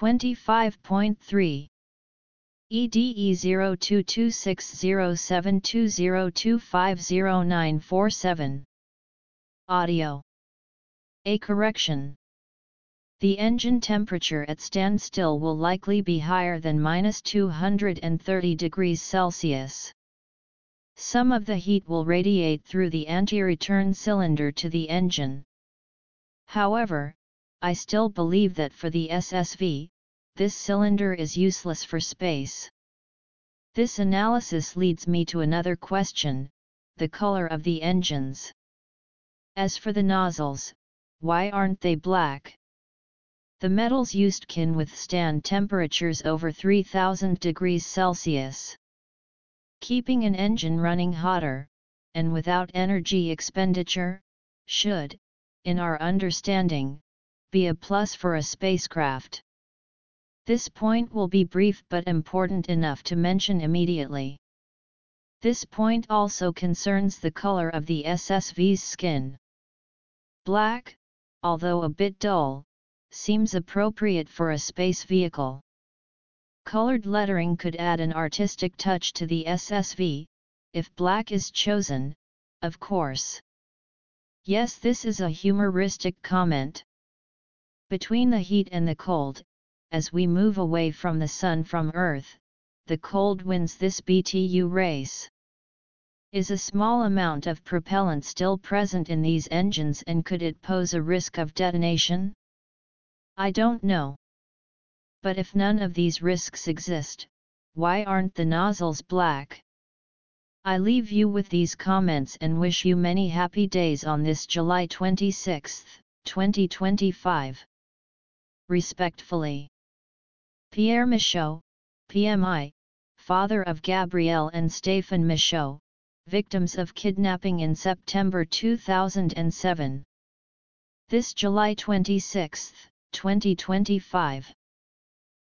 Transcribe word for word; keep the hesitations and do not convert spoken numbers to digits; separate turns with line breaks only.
twenty-five point three. E D E zero two two six zero seven two zero two five zero nine four seven. Audio. A correction. The engine temperature at standstill will likely be higher than minus two hundred thirty degrees Celsius. Some of the heat will radiate through the anti-return cylinder to the engine. However, I still believe that for the S S V, this cylinder is useless for space. This analysis leads me to another question: the color of the engines. As for the nozzles, why aren't they black? The metals used can withstand temperatures over three thousand degrees Celsius. Keeping an engine running hotter, and without energy expenditure, should, in our understanding, be a plus for a spacecraft. This point will be brief but important enough to mention immediately. This point also concerns the color of the S S V's skin. Black, although a bit dull, seems appropriate for a space vehicle. Colored lettering could add an artistic touch to the S S V, if black is chosen, of course. Yes, this is a humoristic comment. Between the heat and the cold, as we move away from the sun from Earth, the cold wins this B T U race. Is a small amount of propellant still present in these engines, and could it pose a risk of detonation? I don't know. But if none of these risks exist, why aren't the nozzles black? I leave you with these comments and wish you many happy days on this July twenty-sixth, twenty twenty-five. Respectfully, Pierre Michaud, P M I, father of Gabrielle and Stéphane Michaud, victims of kidnapping in September two thousand seven. This July twenty-sixth, twenty twenty-five.